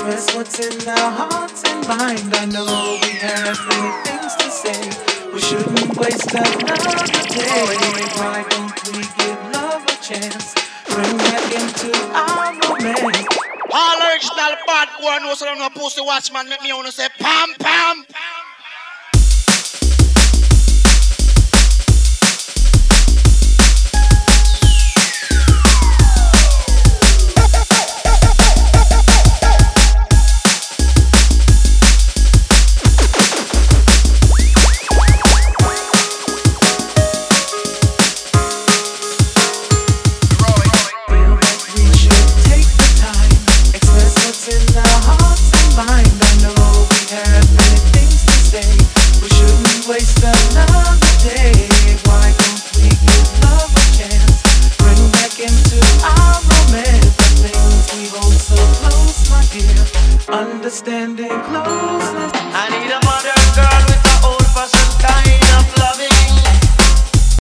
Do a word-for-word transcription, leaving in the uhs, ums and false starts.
express what's in our hearts and mind. I know we have many things to say. We shouldn't waste another day. Why don't we give love a chance? Bring back into our romance. All original bad boy knows that I'm not pussy watchman. Make me wanna say pam pam. Understanding closeness. I need a modern girl.